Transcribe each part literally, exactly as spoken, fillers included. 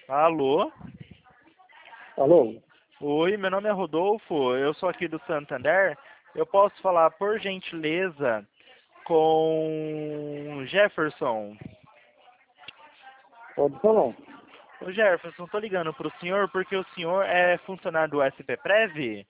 Alô? Alô? Oi, meu nome é Rodolfo, eu sou aqui do Santander. Eu posso falar, por gentileza, com Jefferson? Pode falar. Ô Jefferson, tô ligando pro senhor porque o senhor é funcionário do S P Prev?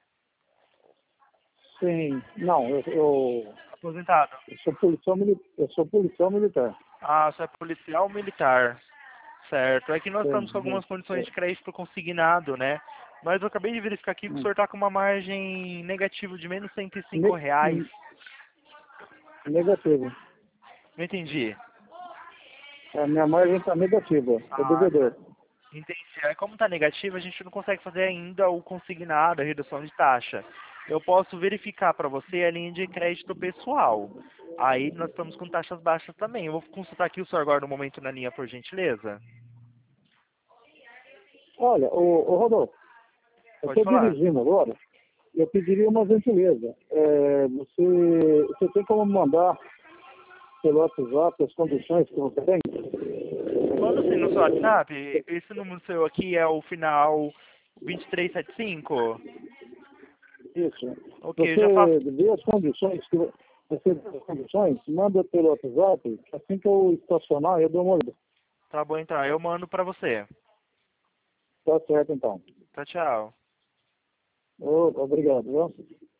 Sim. Não, eu, eu, Aposentado. eu sou policial militar. Eu sou policial militar. Ah, você é policial militar. Certo. É que nós estamos com Sim, algumas condições é, de crédito consignado, né? Mas eu acabei de verificar aqui que o hum. senhor está com uma margem negativa de menos cento e cinco Ne- reais. hum, negativo. Não entendi. A minha margem está negativa. É Ah, tá. devedor. Entendi. Aí, como está negativo, a gente não consegue fazer ainda o consignado, a redução de taxa. Eu posso verificar para você a linha de crédito pessoal. Aí nós estamos com taxas baixas também. Eu vou consultar aqui o senhor agora no momento na linha, por gentileza. Olha, o, o Rodolfo, eu Pode estou falar. dirigindo agora. Eu pediria uma gentileza. É, você, você tem como mandar pelo WhatsApp as condições que você tem? Manda sim no seu WhatsApp. Esse número seu aqui é o final vinte e três setenta e cinco. Isso. Ok, eu já faço. Você vê as condições que você vê as condições, manda pelo WhatsApp, assim que eu estacionar, eu dou uma olhada. Tá bom, então. Eu mando pra você. Tá certo então. Tchau, tchau. Ô, obrigado, viu?